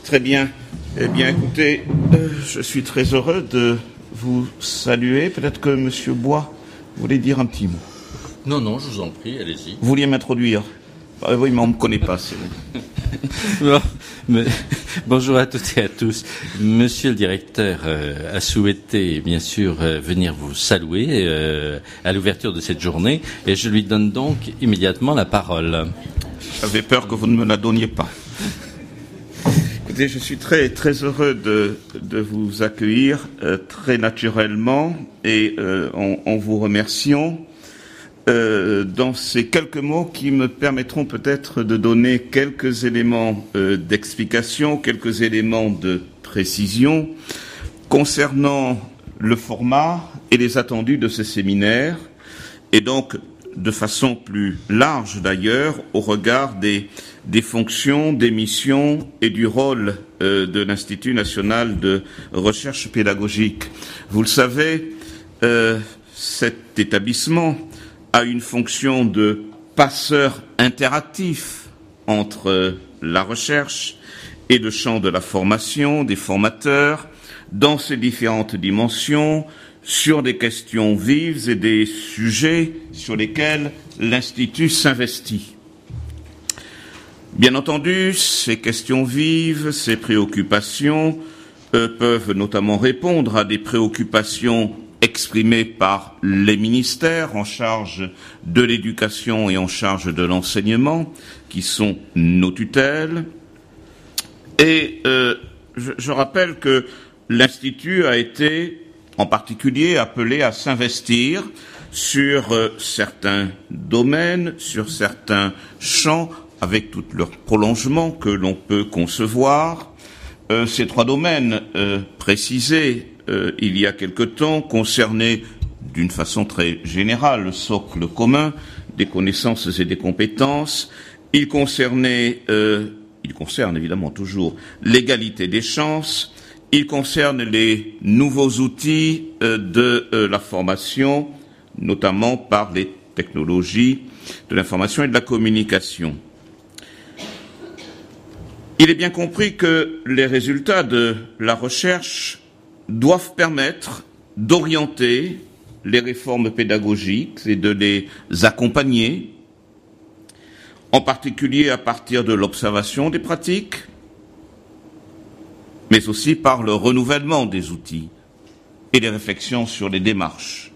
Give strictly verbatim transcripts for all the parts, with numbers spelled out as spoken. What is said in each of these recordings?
Très bien. Eh bien, écoutez, euh, je suis très heureux de vous saluer. Peut-être que M. Bois voulait dire un petit mot. Non, non, je vous en prie, allez-y. Vous vouliez m'introduire? Ah, oui, mais on ne me connaît pas, c'est vrai. Bon, mais, bonjour à toutes et à tous. Monsieur le directeur euh, a souhaité, bien sûr, euh, venir vous saluer euh, à l'ouverture de cette journée, et je lui donne donc immédiatement la parole. J'avais peur que vous ne me la donniez pas. Écoutez, je suis très très heureux de, de vous accueillir euh, très naturellement et euh, en, en vous remerciant euh, dans ces quelques mots qui me permettront peut-être de donner quelques éléments euh, d'explication, quelques éléments de précision concernant le format et les attendus de ce séminaire, et donc de façon plus large d'ailleurs au regard des, des fonctions, des missions et du rôle euh, de l'Institut national de recherche pédagogique. Vous le savez, euh, cet établissement a une fonction de passeur interactif entre la recherche et le champ de la formation des formateurs dans ses différentes dimensions, sur des questions vives et des sujets sur lesquels l'Institut s'investit. Bien entendu, ces questions vives, ces préoccupations euh, peuvent notamment répondre à des préoccupations exprimées par les ministères en charge de l'éducation et en charge de l'enseignement, qui sont nos tutelles. Et euh, je, je rappelle que l'Institut a été en particulier appelé à s'investir sur euh, certains domaines, sur certains champs, avec tout leur prolongement que l'on peut concevoir. Euh, ces trois domaines euh, précisés euh, il y a quelque temps concernaient d'une façon très générale le socle commun des connaissances et des compétences. Ils concernaient, euh, ils concernent évidemment toujours l'égalité des chances. Il concerne les nouveaux outils euh, de euh, la formation, notamment par les technologies de l'information et de la communication. Il est bien compris que les résultats de la recherche doivent permettre d'orienter les réformes pédagogiques et de les accompagner, en particulier à partir de l'observation des pratiques, mais aussi par le renouvellement des outils et les réflexions sur les démarches.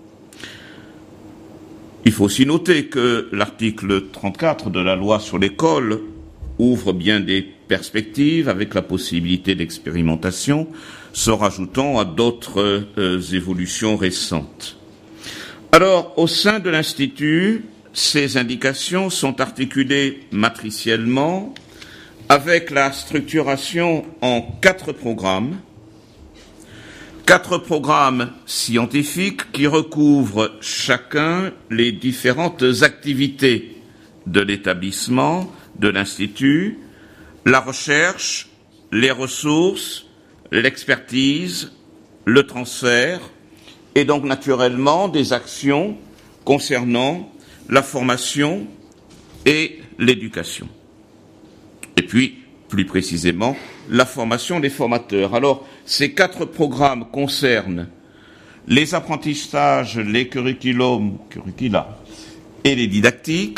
Il faut aussi noter que l'article trente-quatre de la loi sur l'école ouvre bien des perspectives avec la possibilité d'expérimentation, se rajoutant à d'autres euh, évolutions récentes. Alors, au sein de l'Institut, ces indications sont articulées matriciellement avec la structuration en quatre programmes, quatre programmes scientifiques qui recouvrent chacun les différentes activités de l'établissement, de l'Institut, la recherche, les ressources, l'expertise, le transfert, et donc naturellement des actions concernant la formation et l'éducation. Et puis, plus précisément, la formation des formateurs. Alors, ces quatre programmes concernent les apprentissages, les curriculums, curricula et les didactiques,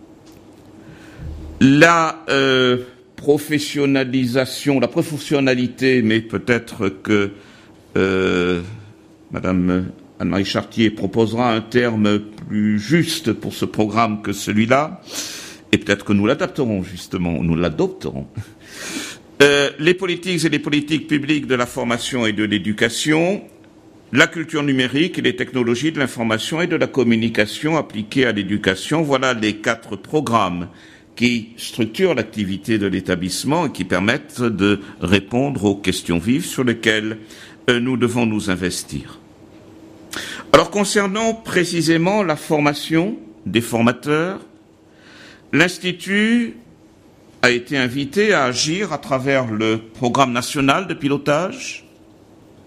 la euh, professionnalisation, la professionnalité, mais peut-être que euh, Madame Anne-Marie Chartier proposera un terme plus juste pour ce programme que celui-là, et peut-être que nous l'adapterons justement, nous l'adopterons. Euh, les politiques et les politiques publiques de la formation et de l'éducation, la culture numérique et les technologies de l'information et de la communication appliquées à l'éducation, voilà les quatre programmes qui structurent l'activité de l'établissement et qui permettent de répondre aux questions vives sur lesquelles euh, nous devons nous investir. Alors, concernant précisément la formation des formateurs, l'Institut a été invité à agir à travers le programme national de pilotage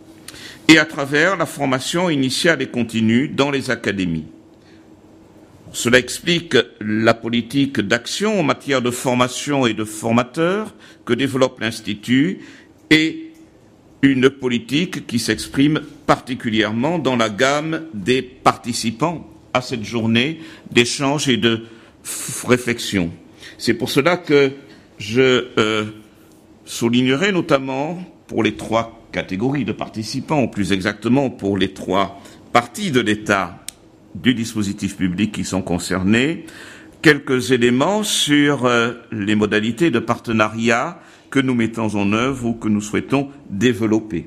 et à travers la formation initiale et continue dans les académies. Cela explique la politique d'action en matière de formation et de formateurs que développe l'Institut et une politique qui s'exprime particulièrement dans la gamme des participants à cette journée d'échange et de réflexion. C'est pour cela que je euh, soulignerai notamment pour les trois catégories de participants, ou plus exactement pour les trois parties de l'État du dispositif public qui sont concernés, quelques éléments sur euh, les modalités de partenariat que nous mettons en œuvre ou que nous souhaitons développer.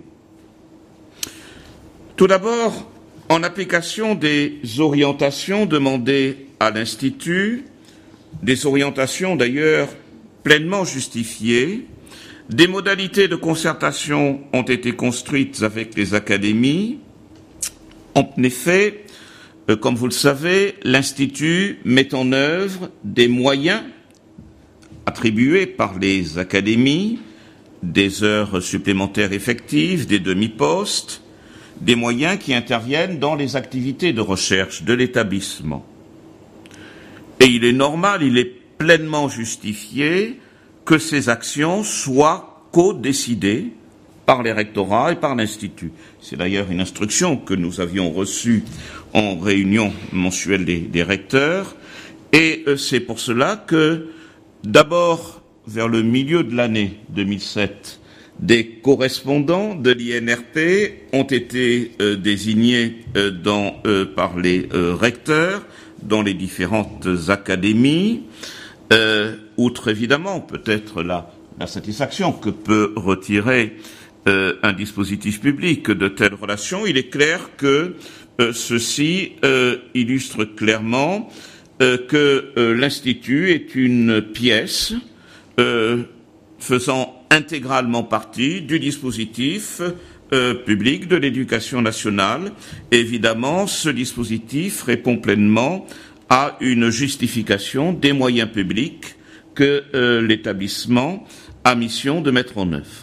Tout d'abord, en application des orientations demandées à l'Institut, des orientations d'ailleurs pleinement justifiées, des modalités de concertation ont été construites avec les académies. En effet, comme vous le savez, l'Institut met en œuvre des moyens attribués par les académies, des heures supplémentaires effectives, des demi-postes, des moyens qui interviennent dans les activités de recherche de l'établissement. Et il est normal, il est pleinement justifié que ces actions soient co-décidées par les rectorats et par l'Institut. C'est d'ailleurs une instruction que nous avions reçue en réunion mensuelle des, des recteurs, et euh, c'est pour cela que, d'abord, vers le milieu de l'année deux mille sept, des correspondants de l'I N R P ont été euh, désignés euh, dans, euh, par les euh, recteurs dans les différentes académies, euh, outre évidemment peut-être la, la satisfaction que peut retirer euh, un dispositif public de telles relations. Il est clair que euh, ceci euh, illustre clairement euh, que euh, l'Institut est une pièce euh, faisant intégralement partie du dispositif euh, public de l'éducation nationale. Évidemment, ce dispositif répond pleinement à une justification des moyens publics que euh, l'établissement a mission de mettre en œuvre.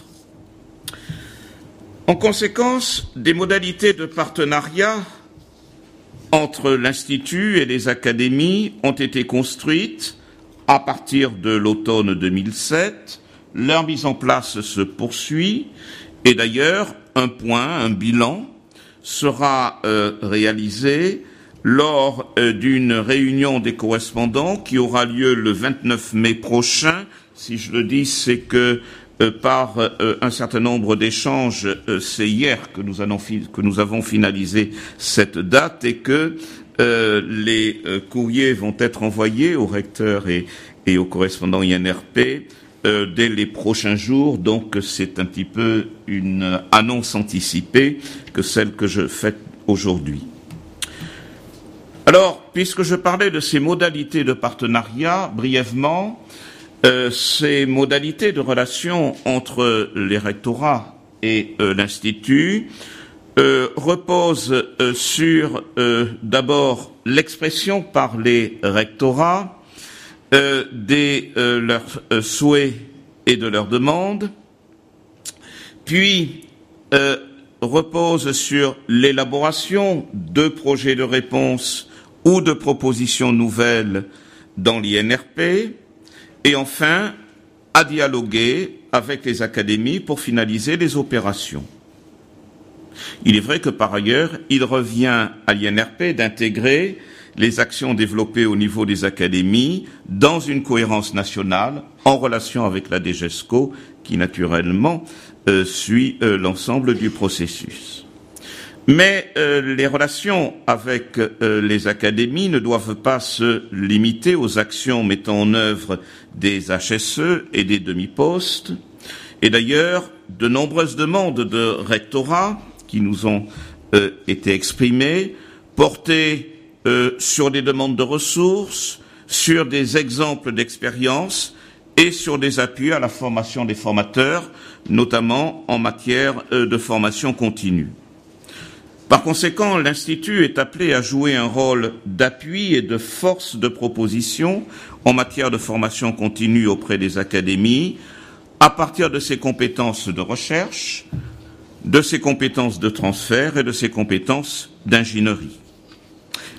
En conséquence, des modalités de partenariat entre l'Institut et les académies ont été construites à partir de l'automne deux mille sept. Leur mise en place se poursuit et d'ailleurs un point, un bilan sera euh, réalisé lors euh, d'une réunion des correspondants qui aura lieu le vingt-neuf mai prochain. Si je le dis, c'est que euh, par euh, un certain nombre d'échanges, euh, c'est hier que nous, allons fi- que nous avons finalisé cette date et que euh, les euh, courriers vont être envoyés aux recteurs et, et aux correspondants I N R P Euh, dès les prochains jours, donc c'est un petit peu une annonce anticipée que celle que je fais aujourd'hui. Alors, puisque je parlais de ces modalités de partenariat, brièvement, euh, ces modalités de relation entre les rectorats et euh, l'Institut euh, reposent euh, sur euh, d'abord l'expression par les rectorats Euh, des euh, leurs euh, souhaits et de leurs demandes, puis euh, repose sur l'élaboration de projets de réponse ou de propositions nouvelles dans l'I N R P, et enfin à dialoguer avec les académies pour finaliser les opérations. Il est vrai que par ailleurs, il revient à l'I N R P d'intégrer les actions développées au niveau des académies dans une cohérence nationale en relation avec la D G E S C O qui naturellement euh, suit euh, l'ensemble du processus. Mais euh, les relations avec euh, les académies ne doivent pas se limiter aux actions mettant en œuvre des H S E et des demi-postes. Et d'ailleurs, de nombreuses demandes de rectorat qui nous ont euh, été exprimées, portées Euh, sur des demandes de ressources, sur des exemples d'expérience et sur des appuis à la formation des formateurs, notamment en matière euh, de formation continue. Par conséquent, l'Institut est appelé à jouer un rôle d'appui et de force de proposition en matière de formation continue auprès des académies, à partir de ses compétences de recherche, de ses compétences de transfert et de ses compétences d'ingénierie.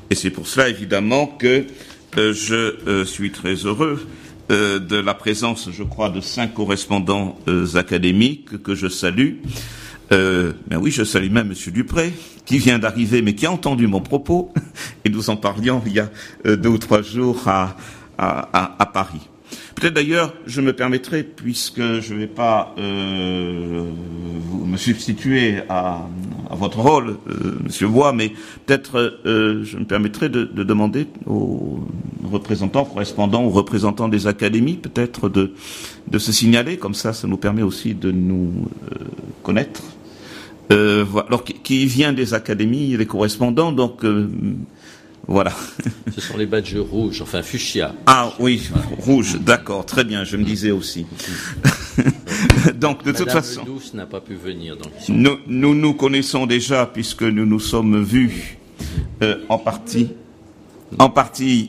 Et c'est pour cela, évidemment, que euh, je euh, suis très heureux euh, de la présence, je crois, de cinq correspondants euh, académiques que je salue. Euh, ben oui, je salue même Monsieur Dupré, qui vient d'arriver, mais qui a entendu mon propos, et nous en parlions il y a euh, deux ou trois jours à, à, à, à Paris. Peut-être d'ailleurs, je me permettrai, puisque je ne vais pas euh, me substituer à, à votre rôle, euh, Monsieur Bois, mais peut-être euh, je me permettrai de, de demander aux représentants, correspondants, aux représentants des académies, peut-être de, de se signaler, comme ça, ça nous permet aussi de nous euh, connaître. Euh, voilà. Alors, qui, qui vient des académies, les correspondants, donc... Euh, Voilà. Ce sont les badges rouges, enfin fuchsia. Ah oui, rouge, d'accord, très bien, je me disais aussi. Donc, de Madame toute façon, Douce n'a pas pu venir. Donc sont... nous, nous nous connaissons déjà puisque nous nous sommes vus euh, en partie, en partie,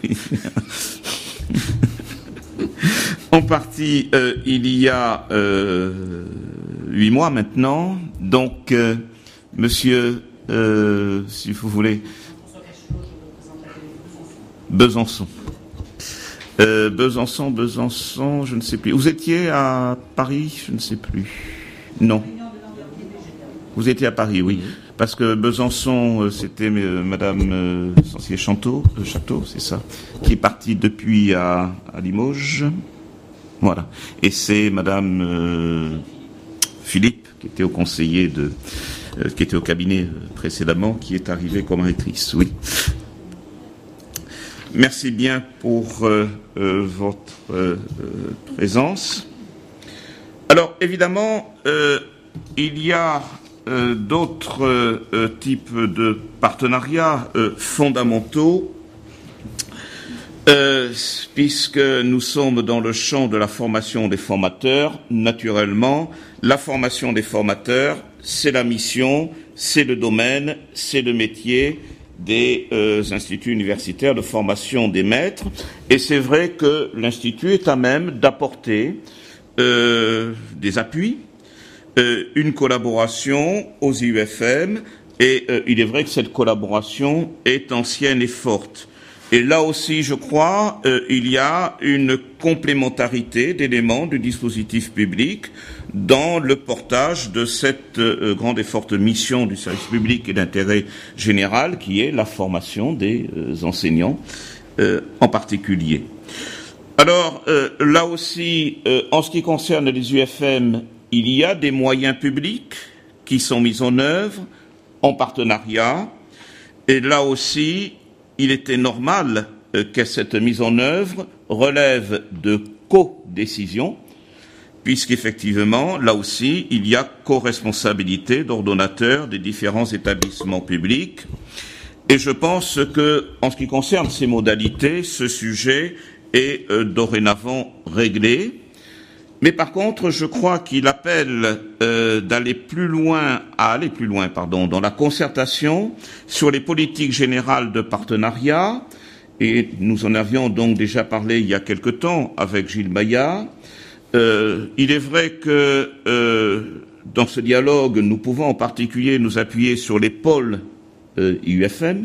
en partie, euh, il y a euh, huit mois maintenant. Donc, euh, Monsieur, euh, si vous voulez. Besançon. Euh, Besançon, Besançon, je ne sais plus. Vous étiez à Paris, je ne sais plus. Non. Vous étiez à Paris, oui. Parce que Besançon, c'était euh, Madame euh, Sancier-Château, euh, Château, c'est ça, qui est partie depuis à, à Limoges. Voilà. Et c'est Madame euh, Philippe, qui était au conseiller de, euh, qui était au cabinet précédemment, qui est arrivée comme rectrice, oui. Merci bien pour euh, euh, votre euh, présence. Alors, évidemment, euh, il y a euh, d'autres euh, types de partenariats euh, fondamentaux, euh, puisque nous sommes dans le champ de la formation des formateurs. Naturellement, la formation des formateurs, c'est la mission, c'est le domaine, c'est le métier des euh, instituts universitaires de formation des maîtres, et c'est vrai que l'Institut est à même d'apporter euh, des appuis, euh, une collaboration aux I U F M, et euh, il est vrai que cette collaboration est ancienne et forte. Et là aussi, je crois, euh, il y a une complémentarité d'éléments du dispositif public dans le portage de cette euh, grande et forte mission du service public et d'intérêt général qui est la formation des euh, enseignants euh, en particulier. Alors, euh, là aussi, euh, en ce qui concerne les U F M, il y a des moyens publics qui sont mis en œuvre en partenariat, et là aussi, il était normal euh, que cette mise en œuvre relève de co-décision, puisqu'effectivement, là aussi, il y a co-responsabilité d'ordonnateurs des différents établissements publics. Et je pense que, en ce qui concerne ces modalités, ce sujet est euh, dorénavant réglé. Mais par contre, je crois qu'il appelle euh, d'aller plus loin, à aller plus loin, pardon, dans la concertation sur les politiques générales de partenariat. Et nous en avions donc déjà parlé il y a quelque temps avec Gilles Maillard. Euh, il est vrai que euh, dans ce dialogue, nous pouvons en particulier nous appuyer sur les pôles euh, I U F M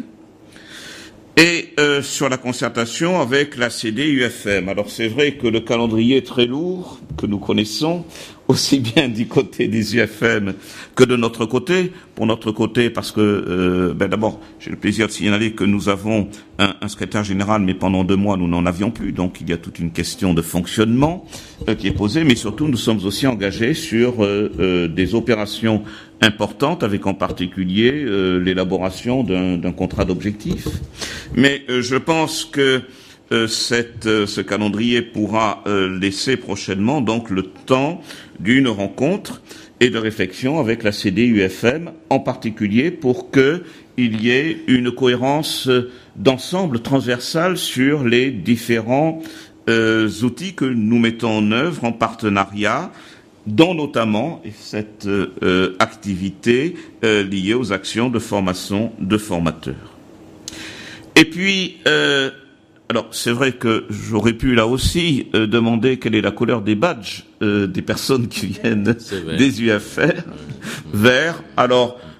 et euh, sur la concertation avec la C D U F M. Alors c'est vrai que le calendrier est très lourd, que nous connaissons, aussi bien du côté des U F M que de notre côté. Pour notre côté, parce que, euh, ben d'abord, j'ai le plaisir de signaler que nous avons un, un secrétaire général, mais pendant deux mois, nous n'en avions plus. Donc, il y a toute une question de fonctionnement euh, qui est posée, mais surtout, nous sommes aussi engagés sur euh, euh, des opérations importantes, avec en particulier euh, l'élaboration d'un, d'un contrat d'objectifs. Mais euh, je pense que Euh, cette, euh, ce calendrier pourra euh, laisser prochainement donc le temps d'une rencontre et de réflexion avec la C D U F M, en particulier pour qu'il y ait une cohérence d'ensemble transversale sur les différents euh, outils que nous mettons en œuvre en partenariat, dont notamment cette euh, activité euh, liée aux actions de formation de formateurs. Et puis, euh, alors, c'est vrai que j'aurais pu là aussi euh, demander quelle est la couleur des badges euh, des personnes qui viennent des U F R. Vert. Alors,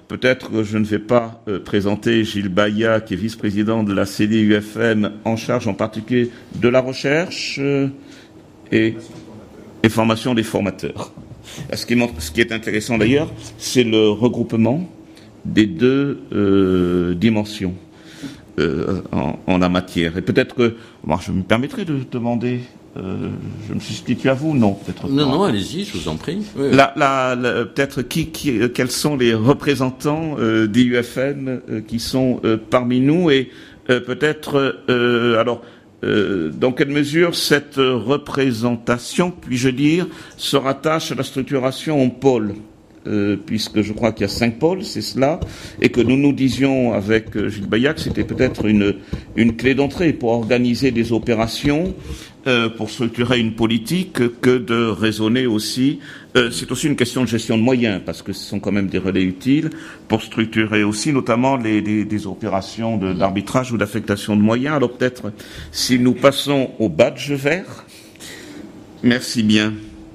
peut-être que je ne vais pas euh, présenter Gilles Bayat, qui est vice-président de la C D U F M, en charge en particulier de la recherche euh, et, et formation des formateurs. Ce qui, ce qui est intéressant d'ailleurs, c'est le regroupement des deux euh, dimensions euh, en, en la matière. Et peut-être que, moi, je me permettrai de demander... Euh, je me substitue à vous, non, peut-être Non, pas. non, allez-y, je vous en prie. Oui. La, la, la, peut-être qui, qui, quels sont les représentants euh, des U F M euh, qui sont euh, parmi nous et euh, peut-être, euh, alors, euh, dans quelle mesure cette représentation, puis-je dire, se rattache à la structuration en pôle, euh, puisque je crois qu'il y a cinq pôles, c'est cela, et que nous nous disions avec euh, Gilles Bayat que c'était peut-être une, une clé d'entrée pour organiser des opérations, Euh, pour structurer une politique, que de raisonner aussi. Euh, c'est aussi une question de gestion de moyens, parce que ce sont quand même des relais utiles pour structurer aussi, notamment les, les des opérations de, d'arbitrage ou d'affectation de moyens. Alors peut-être, si nous passons au badge vert. Merci bien.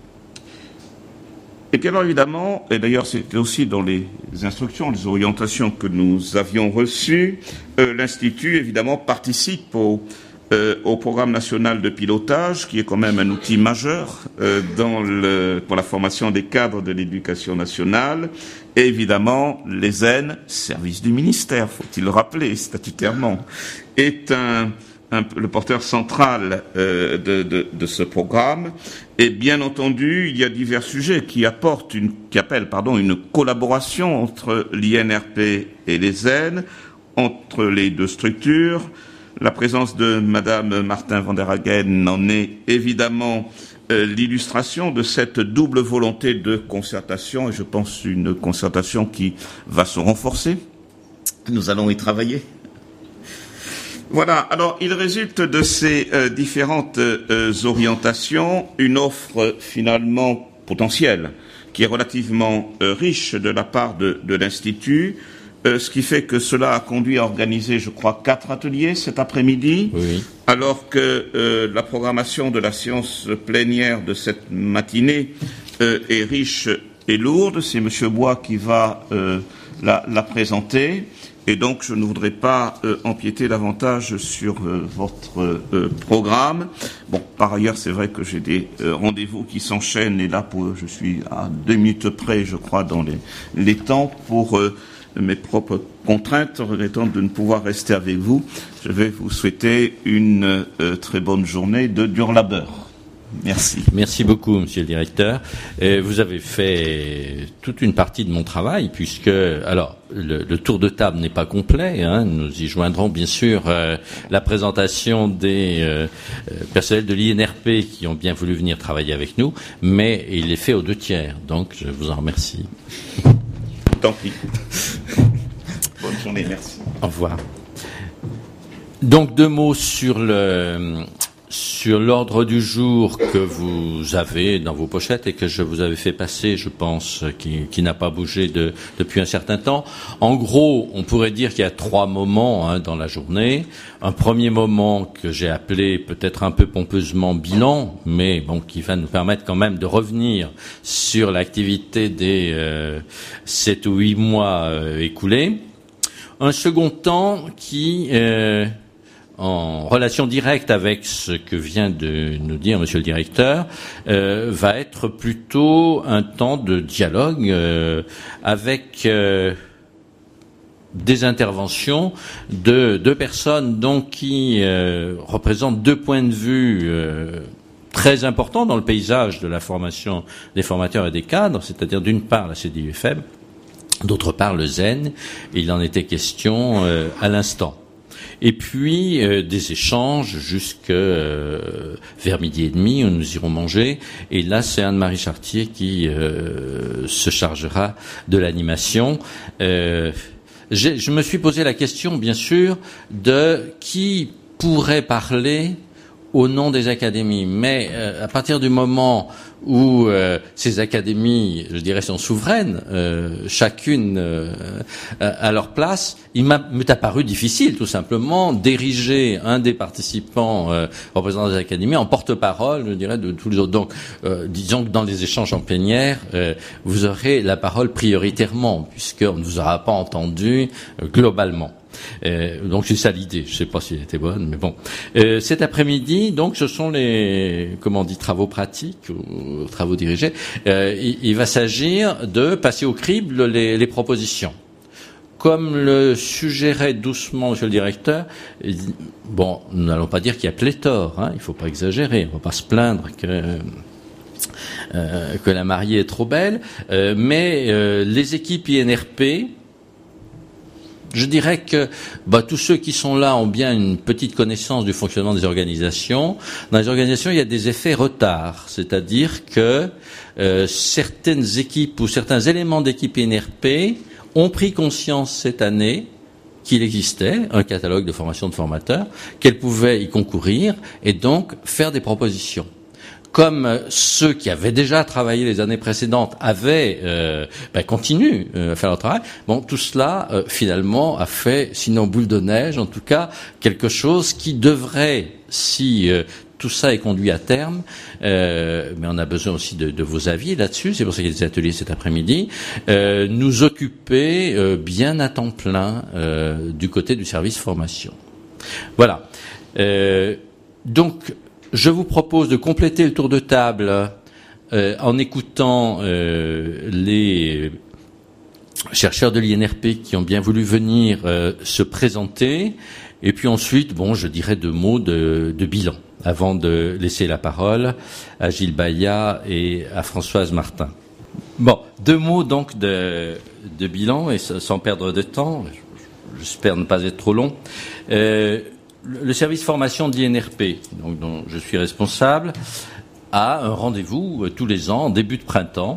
Et puis alors évidemment, et d'ailleurs c'était aussi dans les instructions, les orientations que nous avions reçues, euh, l'Institut évidemment participe au Euh, au programme national de pilotage, qui est quand même un outil majeur euh, dans le, pour la formation des cadres de l'éducation nationale, et évidemment, l'E S E N, service du ministère, faut-il le rappeler statutairement, est un, un, le porteur central euh, de, de, de ce programme. Et bien entendu, il y a divers sujets qui apportent une, qui appellent, pardon, une collaboration entre l'I N R P et l'E S E N, entre les deux structures. La présence de Madame Martin van der Hagen en est évidemment euh, l'illustration de cette double volonté de concertation, et je pense une concertation qui va se renforcer. Nous allons y travailler. Voilà, alors il résulte de ces euh, différentes euh, orientations une offre euh, finalement potentielle, qui est relativement euh, riche de la part de, de l'Institut. Euh, ce qui fait que cela a conduit à organiser, je crois, quatre ateliers cet après-midi, oui. Alors que euh, la programmation de la séance plénière de cette matinée euh, est riche et lourde. C'est M. Bois qui va euh, la, la présenter, et donc je ne voudrais pas euh, empiéter davantage sur euh, votre euh, programme. Bon, par ailleurs, c'est vrai que j'ai des euh, rendez-vous qui s'enchaînent, et là, pour, je suis à deux minutes près, je crois, dans les, les temps pour... Euh, mes propres contraintes, regrettant de ne pouvoir rester avec vous. Je vais vous souhaiter une euh, très bonne journée de dur labeur. Merci. Merci beaucoup, Monsieur le Directeur. Et vous avez fait toute une partie de mon travail, puisque, alors, le, le tour de table n'est pas complet, hein, nous y joindrons bien sûr euh, la présentation des euh, personnels de l'I N R P qui ont bien voulu venir travailler avec nous, mais il est fait aux deux tiers, donc je vous en remercie. Tant pis. Bonne journée, merci. Au revoir. Donc deux mots sur le sur l'ordre du jour que vous avez dans vos pochettes et que je vous avais fait passer, je pense, qui, qui n'a pas bougé de, depuis un certain temps. En gros, on pourrait dire qu'il y a trois moments hein, dans la journée. Un premier moment que j'ai appelé peut-être un peu pompeusement bilan, mais bon, qui va nous permettre quand même de revenir sur l'activité des euh, sept ou huit mois euh, écoulés. Un second temps qui... Euh, en relation directe avec ce que vient de nous dire Monsieur le Directeur, euh, va être plutôt un temps de dialogue euh, avec euh, des interventions de deux personnes donc qui euh, représentent deux points de vue euh, très importants dans le paysage de la formation des formateurs et des cadres, c'est-à-dire d'une part la C D U F M, d'autre part le Z E N. Il en était question euh, à l'instant. Et puis euh, des échanges jusque euh, vers midi et demi où nous irons manger. Et là, c'est Anne-Marie Chartier qui euh, se chargera de l'animation. Euh, je me suis posé la question, bien sûr, de qui pourrait parler au nom des académies. Mais euh, à partir du moment où euh, ces académies, je dirais, sont souveraines, euh, chacune euh, à leur place, il m'a, m'est apparu difficile, tout simplement, d'ériger un des participants euh, représentants des académies en porte-parole, je dirais, de tous les autres. Donc, euh, disons que dans les échanges en plénière, euh, vous aurez la parole prioritairement, puisqu'on ne vous aura pas entendu euh, globalement. Euh, donc c'est ça l'idée. Je sais pas si elle était bonne, mais bon. Euh, cet après-midi, donc, ce sont les, comment on dit, travaux pratiques ou travaux dirigés. Euh, il, il va s'agir de passer au crible les, les propositions. Comme le suggérait doucement Monsieur le directeur, bon, nous n'allons pas dire qu'il y a pléthore. Hein, il faut pas exagérer. On va pas se plaindre que. Euh, que la mariée est trop belle, euh, mais euh, les équipes I N R P. Je dirais que bah, tous ceux qui sont là ont bien une petite connaissance du fonctionnement des organisations. Dans les organisations, il y a des effets retard, c'est-à-dire que euh, certaines équipes ou certains éléments d'équipe I N R P ont pris conscience cette année qu'il existait un catalogue de formation de formateurs, qu'elles pouvaient y concourir et donc faire des propositions. Comme ceux qui avaient déjà travaillé les années précédentes avaient euh, ben, continué euh, à faire leur travail, bon, tout cela euh, finalement a fait, sinon boule de neige, en tout cas quelque chose qui devrait, si euh, tout ça est conduit à terme, euh, mais on a besoin aussi de, de vos avis là-dessus, c'est pour ça qu'il y a des ateliers cet après-midi, euh, nous occuper euh, bien à temps plein euh, du côté du service formation. Voilà. Euh, donc, je vous propose de compléter le tour de table euh, en écoutant euh, les chercheurs de l'I N R P qui ont bien voulu venir euh, se présenter, et puis ensuite, bon, je dirais deux mots de, de bilan, avant de laisser la parole à Gilles Bayat et à Françoise Martin. Bon, deux mots donc de, de bilan, et sans perdre de temps, j'espère ne pas être trop long. Euh, Le service formation de l'I N R P, donc, dont je suis responsable, a un rendez-vous euh, tous les ans, en début de printemps.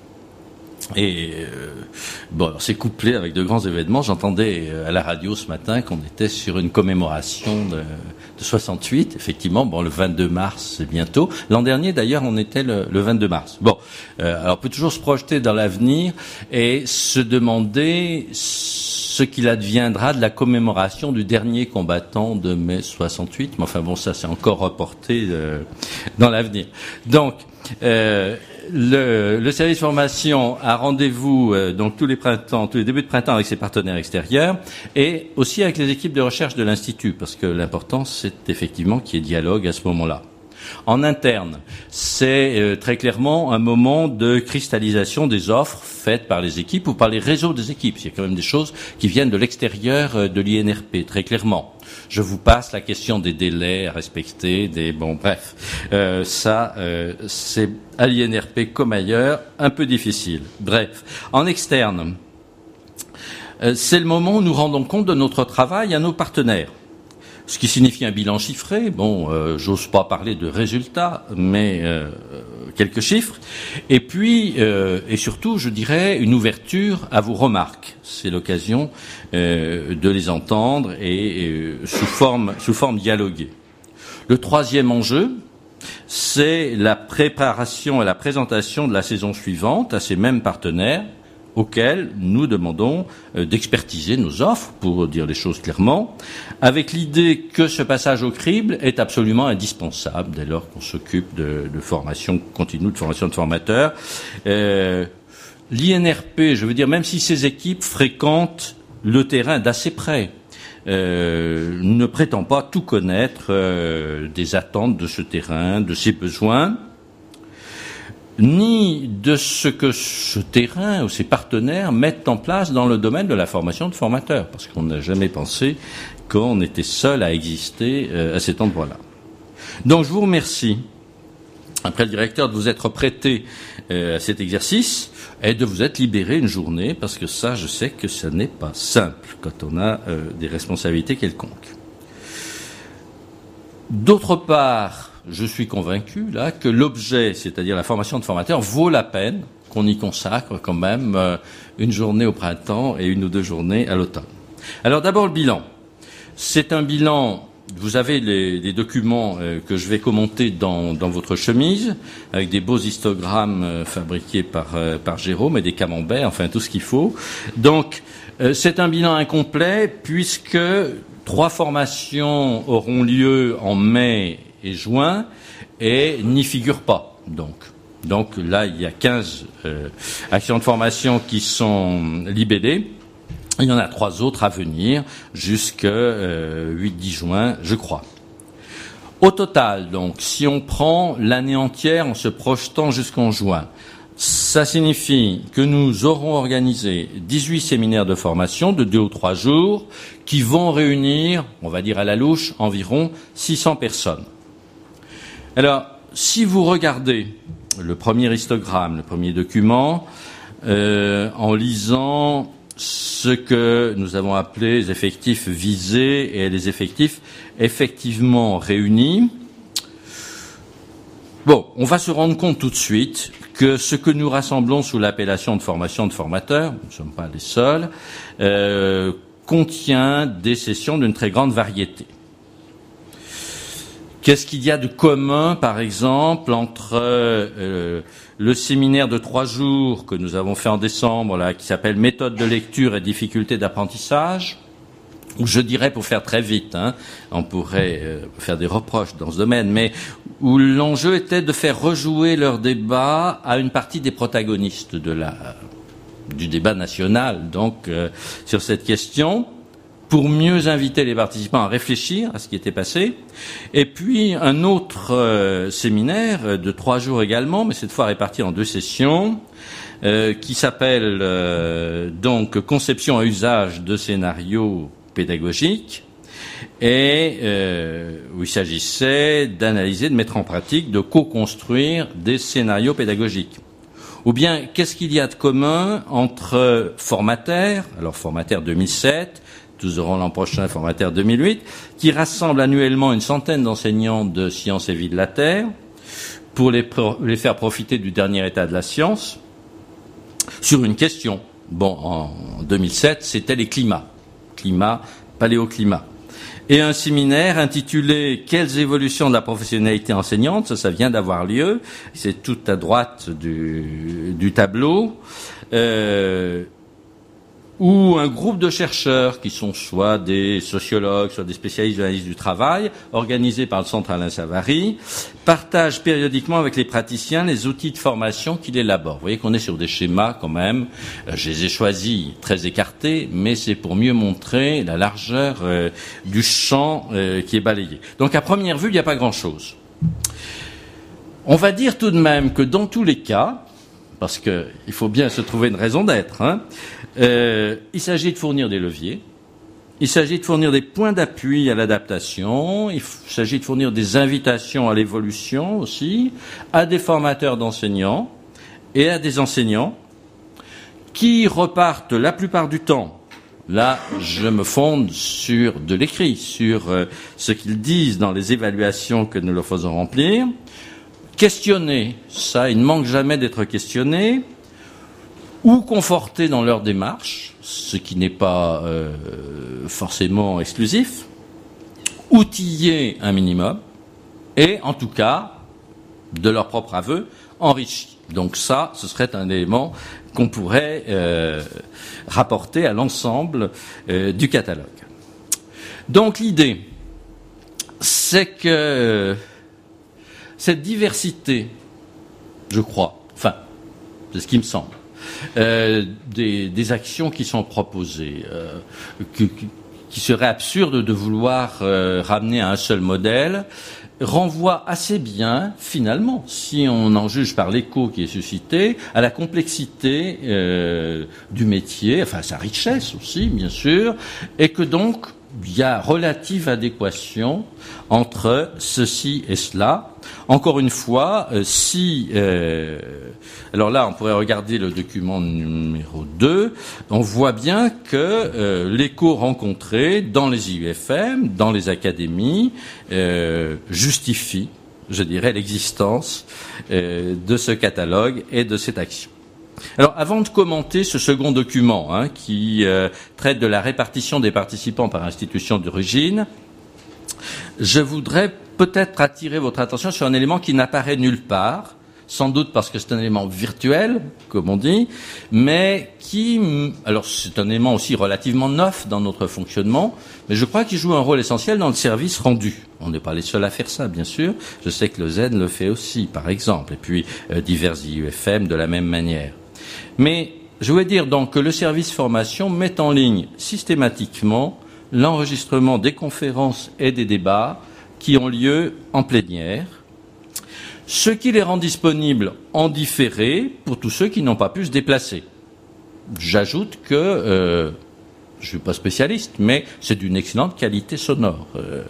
Et euh, bon, alors c'est couplé avec de grands événements. J'entendais euh, à la radio ce matin qu'on était sur une commémoration de, de soixante-huit. Effectivement, bon, le vingt-deux mars, c'est bientôt. L'an dernier, d'ailleurs, on était le, le vingt-deux mars. Bon, euh, alors on peut toujours se projeter dans l'avenir et se demander ce qu'il adviendra de la commémoration du dernier combattant de mai soixante-huit. Mais enfin bon, ça c'est encore reporté euh, dans l'avenir. Donc, euh, le, le service formation a rendez-vous euh, donc tous les printemps, tous les débuts de printemps avec ses partenaires extérieurs et aussi avec les équipes de recherche de l'Institut, parce que l'important c'est effectivement qu'il y ait dialogue à ce moment-là. En interne, c'est euh, très clairement un moment de cristallisation des offres faites par les équipes ou par les réseaux des équipes. Il y a quand même des choses qui viennent de l'extérieur euh, de l'I N R P, très clairement. Je vous passe la question des délais à respecter, des bon, bref, euh, ça, euh, c'est à l'I N R P comme ailleurs un peu difficile. Bref, en externe, euh, c'est le moment où nous rendons compte de notre travail à nos partenaires. Ce qui signifie un bilan chiffré. Bon, euh, j'ose pas parler de résultats, mais euh, quelques chiffres. Et puis, euh, et surtout, je dirais, une ouverture à vos remarques. C'est l'occasion euh, de les entendre et euh, sous forme, sous forme dialoguée. Le troisième enjeu, c'est la préparation et la présentation de la saison suivante à ces mêmes partenaires, auxquels nous demandons euh, d'expertiser nos offres, pour dire les choses clairement, avec l'idée que ce passage au crible est absolument indispensable dès lors qu'on s'occupe de, de formation continue, de formation de formateurs. Euh, L'I N R P, je veux dire, même si ces équipes fréquentent le terrain d'assez près, euh, ne prétend pas tout connaître euh, des attentes de ce terrain, de ses besoins, ni de ce que ce terrain ou ses partenaires mettent en place dans le domaine de la formation de formateurs, parce qu'on n'a jamais pensé qu'on était seul à exister euh, à cet endroit-là. Donc je vous remercie, après le directeur, de vous être prêté euh, à cet exercice et de vous être libéré une journée, parce que ça, je sais que ça n'est pas simple quand on a euh, des responsabilités quelconques. D'autre part, je suis convaincu, là, que l'objet, c'est-à-dire la formation de formateurs, vaut la peine qu'on y consacre quand même euh, une journée au printemps et une ou deux journées à l'automne. Alors d'abord le bilan. C'est un bilan vous avez les, les documents euh, que je vais commenter dans, dans votre chemise, avec des beaux histogrammes euh, fabriqués par, euh, par Jérôme et des camemberts, enfin tout ce qu'il faut. Donc, euh, c'est un bilan incomplet puisque trois formations auront lieu en mai et juin et n'y figurent pas. Donc, donc là, il y a quinze euh, actions de formation qui sont libellées. Il y en a trois autres à venir jusqu'à euh, huit dix juin, je crois. Au total, donc, si on prend l'année entière en se projetant jusqu'en juin, ça signifie que nous aurons organisé dix-huit séminaires de formation de deux ou trois jours qui vont réunir, on va dire à la louche, environ six cents personnes. Alors, si vous regardez le premier histogramme, le premier document, euh, en lisant ce que nous avons appelé les effectifs visés et les effectifs effectivement réunis. Bon, on va se rendre compte tout de suite que ce que nous rassemblons sous l'appellation de formation de formateurs, nous ne sommes pas les seuls, euh, contient des sessions d'une très grande variété. Qu'est-ce qu'il y a de commun, par exemple, entre euh, le séminaire de trois jours que nous avons fait en décembre, là, qui s'appelle méthode de lecture et difficultés d'apprentissage, où je dirais, pour faire très vite, hein, on pourrait euh, faire des reproches dans ce domaine, mais où l'enjeu était de faire rejouer leur débat à une partie des protagonistes de la, du débat national, donc euh, sur cette question, pour mieux inviter les participants à réfléchir à ce qui était passé. Et puis un autre euh, séminaire de trois jours également, mais cette fois réparti en deux sessions, euh, qui s'appelle euh, donc conception et usage de scénarios pédagogiques, et euh, où il s'agissait d'analyser, de mettre en pratique, de co-construire des scénarios pédagogiques. Ou bien, qu'est-ce qu'il y a de commun entre Formater, alors Formater deux mille sept, nous aurons l'an prochain Formater deux mille huit, qui rassemble annuellement une centaine d'enseignants de sciences et vie de la Terre pour les, pro- les faire profiter du dernier état de la science sur une question. Bon, en deux mille sept, c'était les climats. Climat, paléoclimat. Et un séminaire intitulé « Quelles évolutions de la professionnalité enseignante ?» Ça, ça vient d'avoir lieu. C'est tout à droite du, du tableau. Euh, où un groupe de chercheurs qui sont soit des sociologues, soit des spécialistes de l'analyse du travail, organisés par le Centre Alain Savary, partagent périodiquement avec les praticiens les outils de formation qu'il élabore. Vous voyez qu'on est sur des schémas quand même, je les ai choisis très écartés, mais c'est pour mieux montrer la largeur euh, du champ euh, qui est balayé. Donc à première vue, il n'y a pas grand-chose. On va dire tout de même que dans tous les cas, parce qu'il faut bien se trouver une raison d'être, hein, Euh, il s'agit de fournir des leviers, il s'agit de fournir des points d'appui à l'adaptation, il f- s'agit de fournir des invitations à l'évolution aussi, à des formateurs d'enseignants et à des enseignants qui repartent la plupart du temps. Là, je me fonde sur de l'écrit, sur euh, ce qu'ils disent dans les évaluations que nous leur faisons remplir. Questionnés, ça, il ne manque jamais d'être questionnés, ou confortés dans leur démarche, ce qui n'est pas euh, forcément exclusif, outillés un minimum, et en tout cas, de leur propre aveu, enrichis. Donc ça, ce serait un élément qu'on pourrait euh, rapporter à l'ensemble euh, du catalogue. Donc l'idée, c'est que euh, cette diversité, je crois, enfin, c'est ce qui me semble, Euh, des, des actions qui sont proposées, euh, qui, qui serait absurde de vouloir euh, ramener à un seul modèle, renvoie assez bien, finalement, si on en juge par l'écho qui est suscité, à la complexité euh, du métier, enfin à sa richesse aussi, bien sûr, et que donc il y a relative adéquation entre ceci et cela. Encore une fois, euh, si... Euh, alors là, on pourrait regarder le document numéro deux. On voit bien que euh, l'écho rencontré dans les I U F M, dans les académies, euh, justifie, je dirais, l'existence euh, de ce catalogue et de cette action. Alors, avant de commenter ce second document, hein, qui euh, traite de la répartition des participants par institution d'origine, je voudrais peut-être attirer votre attention sur un élément qui n'apparaît nulle part, sans doute parce que c'est un élément virtuel, comme on dit, mais qui, alors c'est un élément aussi relativement neuf dans notre fonctionnement, mais je crois qu'il joue un rôle essentiel dans le service rendu. On n'est pas les seuls à faire ça, bien sûr. Je sais que le Zen le fait aussi, par exemple, et puis euh, divers I U F M de la même manière. Mais je voulais dire donc que le service formation met en ligne systématiquement l'enregistrement des conférences et des débats qui ont lieu en plénière, ce qui les rend disponibles en différé pour tous ceux qui n'ont pas pu se déplacer. J'ajoute que, euh, je ne suis pas spécialiste, mais c'est d'une excellente qualité sonore. Euh,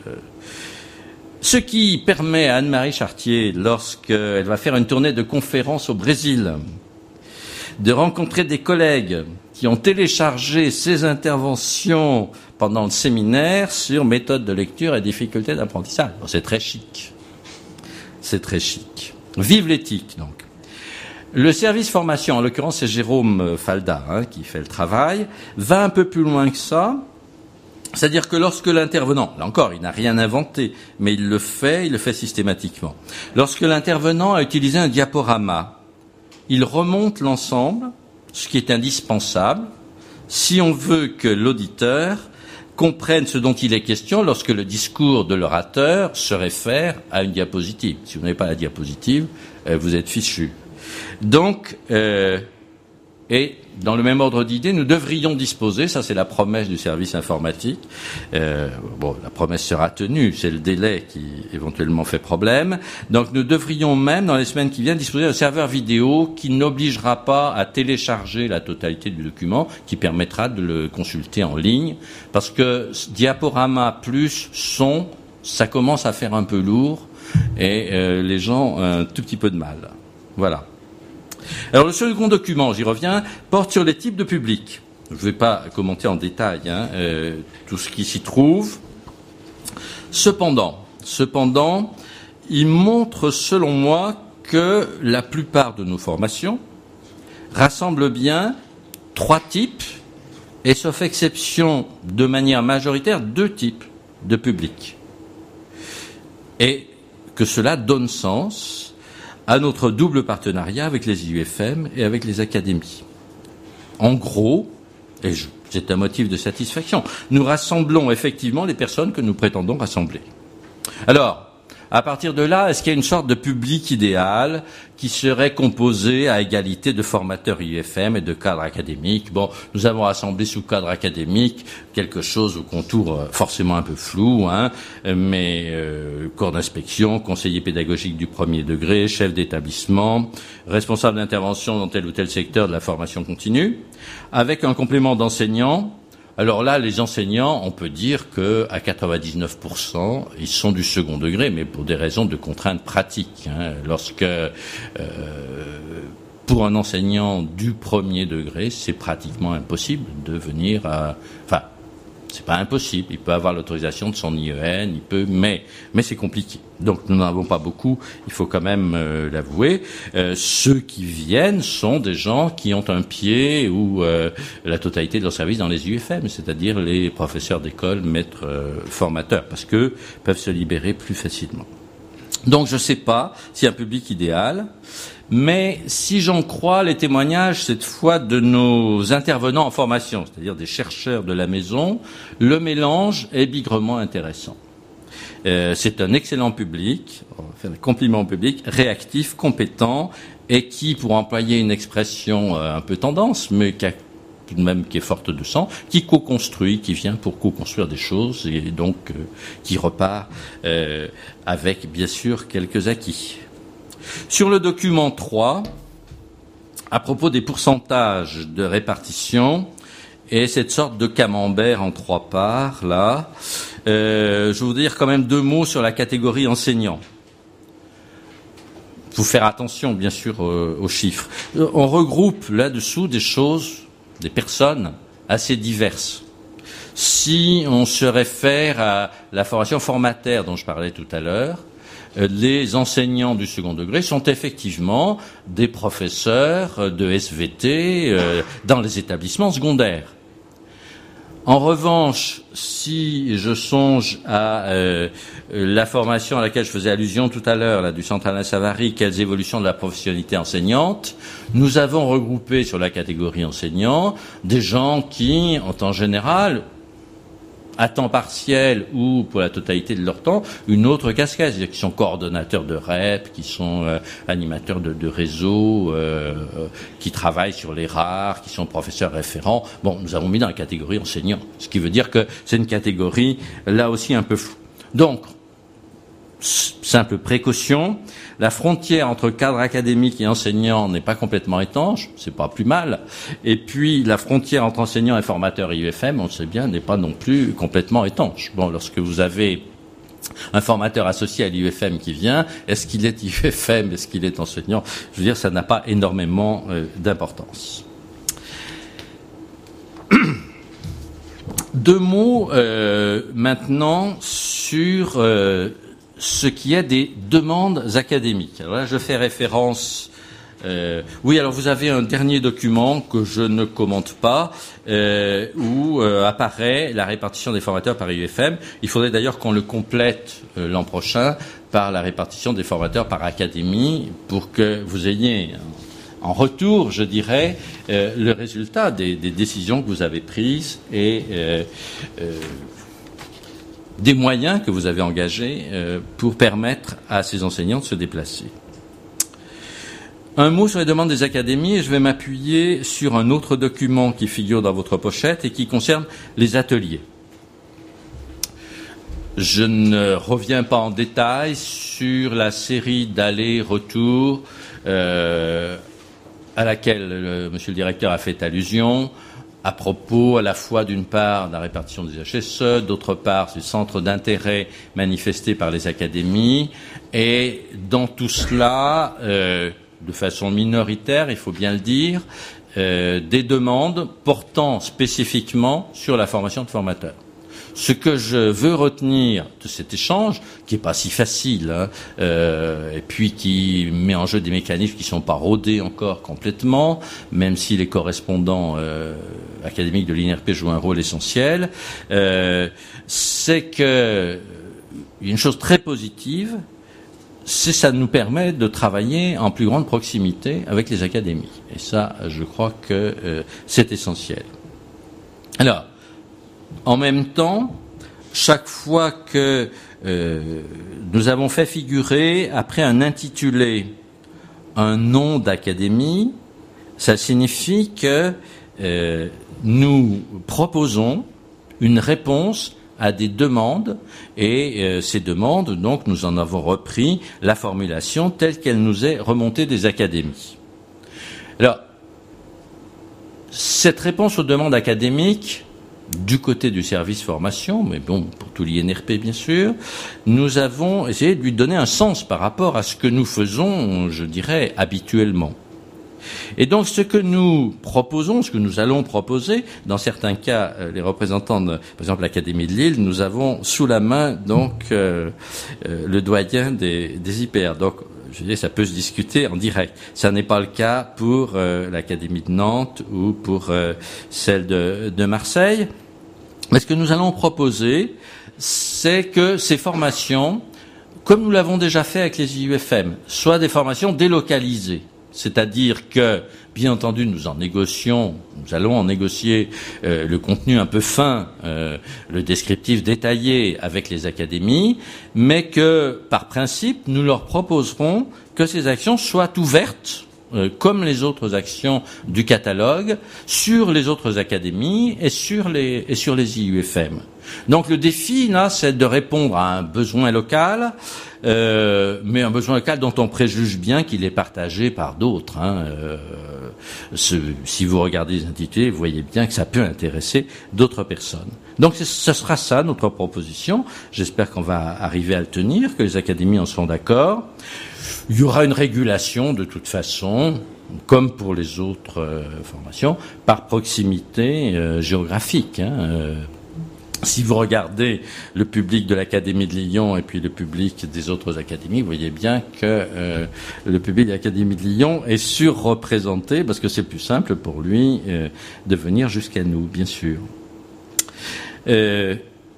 ce qui permet à Anne-Marie Chartier, lorsqu'elle va faire une tournée de conférences au Brésil, de rencontrer des collègues qui ont téléchargé ces interventions pendant le séminaire sur méthode de lecture et difficultés d'apprentissage. Bon, c'est très chic. C'est très chic. Vive l'éthique, donc. Le service formation, en l'occurrence c'est Jérôme Falda hein, qui fait le travail, va un peu plus loin que ça. C'est-à-dire que lorsque l'intervenant, là encore, il n'a rien inventé, mais il le fait, il le fait systématiquement. Lorsque l'intervenant a utilisé un diaporama, il remonte l'ensemble, ce qui est indispensable, si on veut que l'auditeur comprenne ce dont il est question lorsque le discours de l'orateur se réfère à une diapositive. Si vous n'avez pas la diapositive, euh, vous êtes fichu. Donc, euh, et dans le même ordre d'idées, nous devrions disposer, ça c'est la promesse du service informatique, euh, bon, la promesse sera tenue, c'est le délai qui éventuellement fait problème, donc nous devrions même, dans les semaines qui viennent, disposer d'un serveur vidéo qui n'obligera pas à télécharger la totalité du document, qui permettra de le consulter en ligne, parce que diaporama plus son, ça commence à faire un peu lourd, et euh, les gens ont un tout petit peu de mal. Voilà. Alors le second document, j'y reviens, porte sur les types de publics. Je ne vais pas commenter en détail hein, euh, tout ce qui s'y trouve. Cependant, cependant, il montre selon moi que la plupart de nos formations rassemblent bien trois types, et sauf exception de manière majoritaire, deux types de publics. Et que cela donne sens à notre double partenariat avec les I U F M et avec les académies. En gros, et je, c'est un motif de satisfaction, nous rassemblons effectivement les personnes que nous prétendons rassembler. Alors, à partir de là, est-ce qu'il y a une sorte de public idéal qui serait composé à égalité de formateurs I U F M et de cadres académiques? Bon, nous avons rassemblé sous cadre académique quelque chose au contour forcément un peu flou, hein, mais euh, corps d'inspection, conseiller pédagogique du premier degré, chef d'établissement, responsable d'intervention dans tel ou tel secteur de la formation continue, avec un complément d'enseignants. Alors là, les enseignants, on peut dire que à quatre-vingt-dix-neuf pour cent, ils sont du second degré, mais pour des raisons de contraintes pratiques. Hein. Lorsque, euh, pour un enseignant du premier degré, c'est pratiquement impossible de venir à... Enfin, c'est pas impossible. Il peut avoir l'autorisation de son I E N, il peut, mais mais c'est compliqué. Donc nous n'en avons pas beaucoup. Il faut quand même euh, l'avouer. Euh, ceux qui viennent sont des gens qui ont un pied ou euh, la totalité de leur service dans les I U F M, c'est-à-dire les professeurs d'école, maîtres, euh, formateurs, parce que peuvent se libérer plus facilement. Donc je ne sais pas s'il y a un public idéal. Mais si j'en crois les témoignages, cette fois, de nos intervenants en formation, c'est-à-dire des chercheurs de la maison, le mélange est bigrement intéressant. Euh, c'est un excellent public, on va faire des compliments au public, réactif, compétent, et qui, pour employer une expression euh, un peu tendance, mais qui a tout de même qui est forte de sang, qui co-construit, qui vient pour co-construire des choses, et donc euh, qui repart euh, avec, bien sûr, quelques acquis. Sur le document trois, à propos des pourcentages de répartition et cette sorte de camembert en trois parts, là, euh, je vais vous dire quand même deux mots sur la catégorie enseignant. Il faut faire attention, bien sûr, euh, aux chiffres. On regroupe là-dessous des choses, des personnes assez diverses. Si on se réfère à la formation formateur dont je parlais tout à l'heure, les enseignants du second degré sont effectivement des professeurs de S V T euh, dans les établissements secondaires. En revanche, si je songe à euh, la formation à laquelle je faisais allusion tout à l'heure, là, du Centre Alain Savary, quelles évolutions de la professionnalité enseignante, nous avons regroupé sur la catégorie enseignant des gens qui, en temps général, à temps partiel ou pour la totalité de leur temps, une autre casquette, c'est-à-dire qui sont coordonnateurs de R E P, qui sont euh, animateurs de, de réseau, euh, euh, qui travaillent sur les rares, qui sont professeurs référents. Bon, nous avons mis dans la catégorie enseignant, ce qui veut dire que c'est une catégorie, là aussi, un peu floue. Donc, simple précaution, la frontière entre cadre académique et enseignant n'est pas complètement étanche, c'est pas plus mal. Et puis la frontière entre enseignant et formateur I U F M, on le sait bien, n'est pas non plus complètement étanche. Bon, lorsque vous avez un formateur associé à l'I U F M qui vient, est-ce qu'il est I U F M, est-ce qu'il est enseignant? Je veux dire, ça n'a pas énormément euh, d'importance. Deux mots euh, maintenant sur euh, ce qui est des demandes académiques. Alors là, je fais référence. Euh, oui, alors vous avez un dernier document que je ne commente pas, euh, où euh, apparaît la répartition des formateurs par I U F M. Il faudrait d'ailleurs qu'on le complète euh, l'an prochain par la répartition des formateurs par académie, pour que vous ayez en retour, je dirais, euh, le résultat des, des décisions que vous avez prises et euh, euh, des moyens que vous avez engagés euh, pour permettre à ces enseignants de se déplacer. Un mot sur les demandes des académies, et je vais m'appuyer sur un autre document qui figure dans votre pochette et qui concerne les ateliers. Je ne reviens pas en détail sur la série d'allers-retours euh, à laquelle euh, monsieur le directeur a fait allusion, à propos à la fois d'une part de la répartition des H S E, d'autre part du centre d'intérêt manifesté par les académies, et dans tout cela, euh, de façon minoritaire, il faut bien le dire, euh, des demandes portant spécifiquement sur la formation de formateurs. Ce que je veux retenir de cet échange, qui n'est pas si facile, hein, euh, et puis qui met en jeu des mécanismes qui ne sont pas rodés encore complètement, même si les correspondants euh, académiques de l'I N R P jouent un rôle essentiel, euh, c'est que il y a une chose très positive, c'est ça nous permet de travailler en plus grande proximité avec les académies. Et ça, je crois que euh, c'est essentiel. Alors, en même temps, chaque fois que euh, nous avons fait figurer, après un intitulé, un nom d'académie, ça signifie que euh, nous proposons une réponse à des demandes, et euh, ces demandes, donc, nous en avons repris la formulation telle qu'elle nous est remontée des académies. Alors, cette réponse aux demandes académiques, du côté du service formation, mais bon, pour tout l'I N R P bien sûr, nous avons essayé de lui donner un sens par rapport à ce que nous faisons, je dirais, habituellement. Et donc ce que nous proposons, ce que nous allons proposer, dans certains cas, les représentants de, par exemple, l'Académie de Lille, nous avons sous la main donc euh, euh, le doyen des, des I P R. Donc, je veux dire, ça peut se discuter en direct. Ça n'est pas le cas pour euh, l'Académie de Nantes ou pour euh, celle de, de Marseille. Mais ce que nous allons proposer, c'est que ces formations, comme nous l'avons déjà fait avec les I U F M, soient des formations délocalisées. C'est-à-dire que, bien entendu, nous en négocions, nous allons en négocier euh, le contenu un peu fin, euh, le descriptif détaillé avec les académies, mais que, par principe, nous leur proposerons que ces actions soient ouvertes, euh, comme les autres actions du catalogue, sur les autres académies et sur les, et sur les I U F M. Donc le défi, là, c'est de répondre à un besoin local, euh, mais un besoin local dont on préjuge bien qu'il est partagé par d'autres. Hein. Euh, ce, si vous regardez les intitulés, vous voyez bien que ça peut intéresser d'autres personnes. Donc ce sera ça, notre proposition. J'espère qu'on va arriver à le tenir, que les académies en seront d'accord. Il y aura une régulation, de toute façon, comme pour les autres euh, formations, par proximité euh, géographique. Hein, euh, Si vous regardez le public de l'Académie de Lyon et puis le public des autres académies, vous voyez bien que euh, le public de l'Académie de Lyon est surreprésenté parce que c'est plus simple pour lui euh, de venir jusqu'à nous, bien sûr. Euh,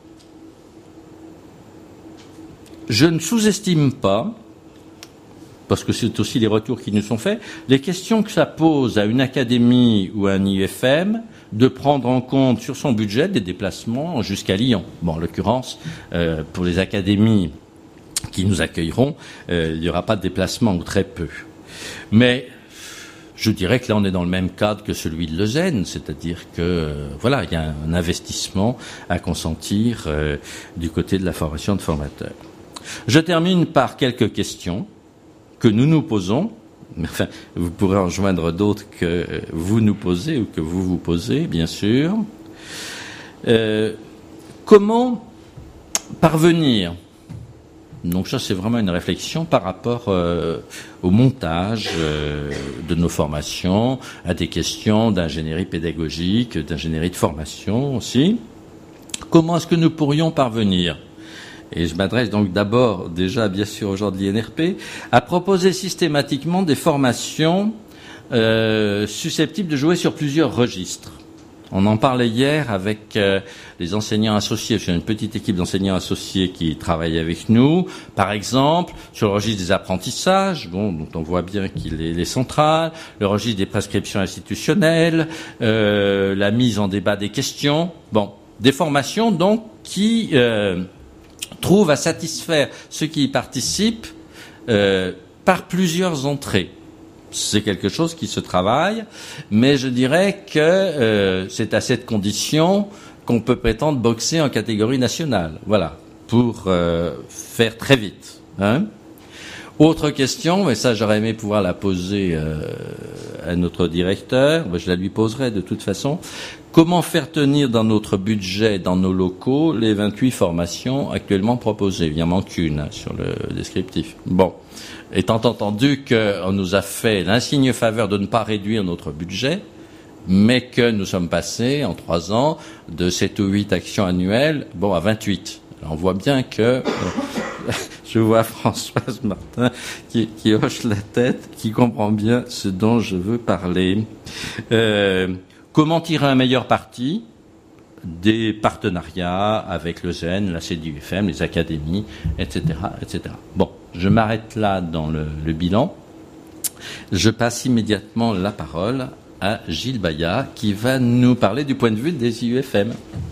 je ne sous-estime pas, parce que c'est aussi les retours qui nous sont faits, les questions que ça pose à une académie ou à un I F M de prendre en compte sur son budget des déplacements jusqu'à Lyon. Bon, en l'occurrence, euh, pour les académies qui nous accueilleront, euh, il n'y aura pas de déplacement ou très peu. Mais je dirais que là, on est dans le même cadre que celui de Lausanne, c'est-à-dire que euh, voilà, il y a un investissement à consentir euh, du côté de la formation de formateurs. Je termine par quelques questions que nous nous posons. Enfin, vous pourrez en joindre d'autres que vous nous posez ou que vous vous posez, bien sûr. Euh, comment parvenir? Donc ça, c'est vraiment une réflexion par rapport euh, au montage euh, de nos formations, à des questions d'ingénierie pédagogique, d'ingénierie de formation aussi. Comment est-ce que nous pourrions parvenir? Et je m'adresse donc d'abord, déjà bien sûr aux gens de l'I N R P, à proposer systématiquement des formations euh, susceptibles de jouer sur plusieurs registres. On en parlait hier avec euh, les enseignants associés. J'ai une petite équipe d'enseignants associés qui travaille avec nous. Par exemple, sur le registre des apprentissages, bon, dont on voit bien qu'il est, est central, le registre des prescriptions institutionnelles, euh, la mise en débat des questions. Bon, des formations donc qui euh, trouvent à satisfaire ceux qui y participent euh, par plusieurs entrées. C'est quelque chose qui se travaille, mais je dirais que euh, c'est à cette condition qu'on peut prétendre boxer en catégorie nationale. Voilà, pour euh, faire très vite. Hein. Autre question, mais ça j'aurais aimé pouvoir la poser euh, à notre directeur, je la lui poserai de toute façon. Comment faire tenir dans notre budget, dans nos locaux, les vingt-huit formations actuellement proposées? Il y en manque une hein, sur le descriptif. Bon. Étant entendu qu'on nous a fait l'insigne faveur de ne pas réduire notre budget, mais que nous sommes passés en trois ans de sept ou huit actions annuelles, bon, à vingt-huit. Alors on voit bien que, euh, je vois Françoise Martin qui, qui hoche la tête, qui comprend bien ce dont je veux parler. Euh, comment tirer un meilleur parti des partenariats avec le Z E N, la C D U F M, les académies, et cetera, et cetera. Bon, je m'arrête là dans le, le bilan. Je passe immédiatement la parole à Gilles Bayat qui va nous parler du point de vue des I U F M.